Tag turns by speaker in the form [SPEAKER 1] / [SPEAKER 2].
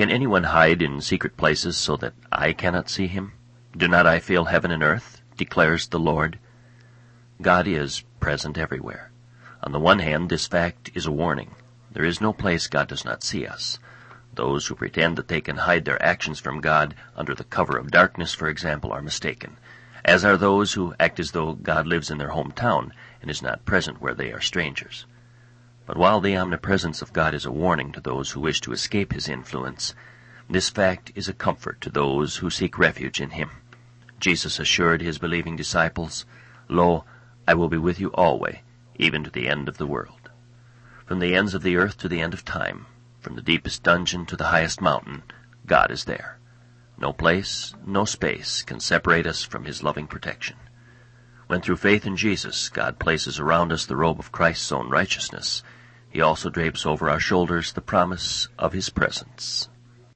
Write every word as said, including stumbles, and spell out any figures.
[SPEAKER 1] Can anyone hide in secret places so that I cannot see him? Do not I fill heaven and earth, declares the Lord? God is present everywhere. On the one hand, this fact is a warning. There is no place God does not see us. Those who pretend that they can hide their actions from God under the cover of darkness, for example, are mistaken, as are those who act as though God lives in their hometown and is not present where they are strangers. But while the omnipresence of God is a warning to those who wish to escape his influence, this fact is a comfort to those who seek refuge in him. Jesus assured his believing disciples, "Lo, I will be with you always, even to the end of the world." From the ends of the earth to the end of time, from the deepest dungeon to the highest mountain, God is there. No place, no space can separate us from his loving protection. When through faith in Jesus, God places around us the robe of Christ's own righteousness, he also drapes over our shoulders the promise of his presence.